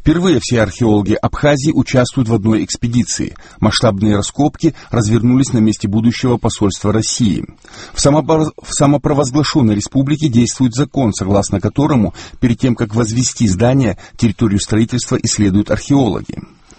Впервые все археологи Абхазии участвуют в одной экспедиции. Масштабные раскопки развернулись на месте будущего посольства России. В самопровозглашенной республике действует закон, согласно которому перед тем, как возвести здание, территорию строительства исследуют археологи.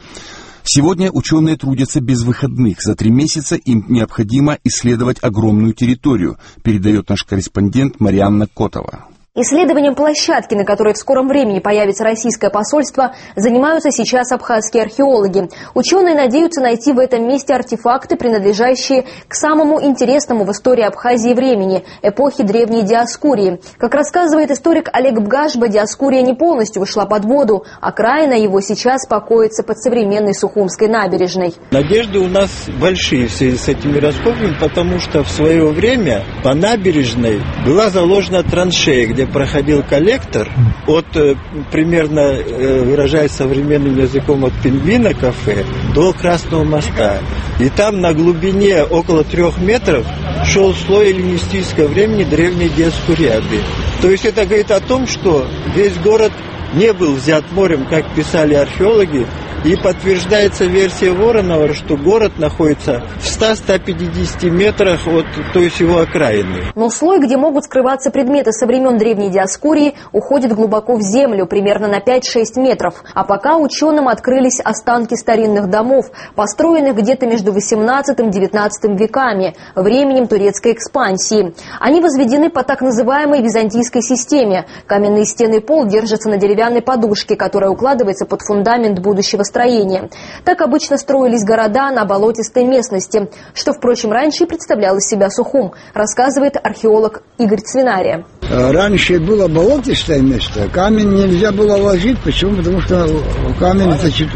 Сегодня ученые трудятся без выходных. За 3 месяца им необходимо исследовать огромную территорию, передает наш корреспондент Марианна Котова. Исследованием площадки, на которой в скором времени появится российское посольство, занимаются сейчас абхазские археологи. Ученые надеются найти в этом месте артефакты, принадлежащие к самому интересному в истории Абхазии времени – эпохи Древней Диоскурии. Как рассказывает историк Олег Бгашба, Диоскурия не полностью ушла под воду, окраина его сейчас покоится под современной Сухумской набережной. Надежды у нас большие в связи с этими раскопками, потому что в свое время по набережной была заложена траншея, где проходил коллектор от, примерно, выражаясь современным языком, от Пингвина кафе до Красного моста. И там на глубине около 3 метров шел слой эллинистического времени древней Диоскуриады. То есть это говорит о том, что весь город не был взят морем, как писали археологи, и подтверждается версия Воронова, что город находится в 100-150 метрах от той его окраины. Но слой, где могут скрываться предметы со времен Древней Диоскурии, уходит глубоко в землю, примерно на 5-6 метров. А пока ученым открылись останки старинных домов, построенных где-то между 18 и 19 веками, временем турецкой экспансии. Они возведены по так называемой византийской системе. Каменные стены и пол держатся на деревянной подушке, которая укладывается под фундамент будущего строения. Так обычно строились города на болотистой местности, что, впрочем, раньше и представлял из себя Сухум, рассказывает археолог Игорь Цвинария. Раньше было болотистое место, камень нельзя было ложить. Почему? Потому что камень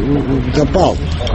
утопал.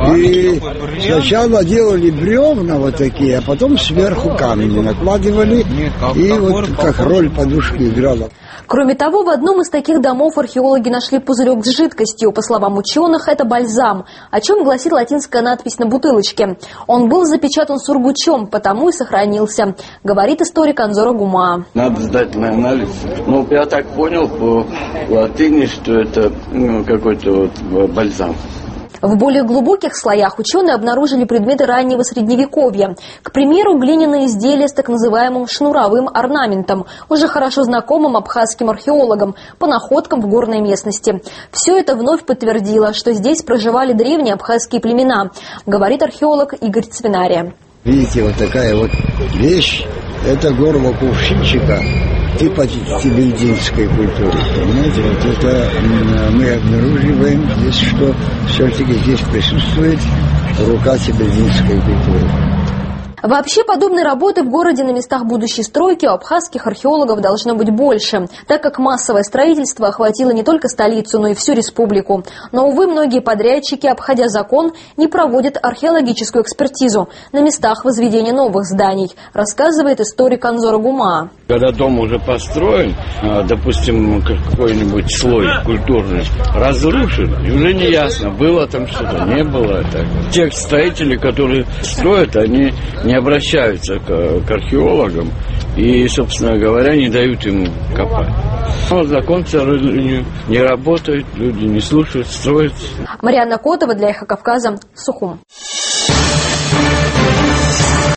И сначала делали бревна вот такие, а потом сверху камни накладывали, и вот как роль подушки играла. Кроме того, в одном из таких домов археологи нашли пузырек с жидкостью. По словам ученых, это бальзам, о чем гласит латинская надпись на бутылочке. Он был запечатан сургучом, потому и сохранился, говорит историк Анзора Гума. Надо сдать на анализ. Ну, я так понял по латыни, что это какой-то вот бальзам. В более глубоких слоях ученые обнаружили предметы раннего средневековья. К примеру, глиняные изделия с так называемым шнуровым орнаментом, уже хорошо знакомым абхазским археологам, по находкам в горной местности. Все это вновь подтвердило, что здесь проживали древние абхазские племена, говорит археолог Игорь Цвинария. Видите, вот такая вот вещь, это горло кувшинчика типа тибельдинской культуры. Понимаете, вот это мы обнаруживаем здесь, что все-таки здесь присутствует рука тибельдинской культуры. Вообще, подобной работы в городе на местах будущей стройки у абхазских археологов должно быть больше, так как массовое строительство охватило не только столицу, но и всю республику. Но, увы, многие подрядчики, обходя закон, не проводят археологическую экспертизу на местах возведения новых зданий, рассказывает историк Анзора Гума. Когда дом уже построен, допустим, какой-нибудь слой культурный разрушен, и уже не ясно, было там что-то, не было. Так. Тех строителей, которые строят, они не обращаются к археологам и, собственно говоря, не дают им копать. Но закон, к сожалению, не работает, люди не слушают, строят. Марианна Котова для Эхо Кавказа, Сухум.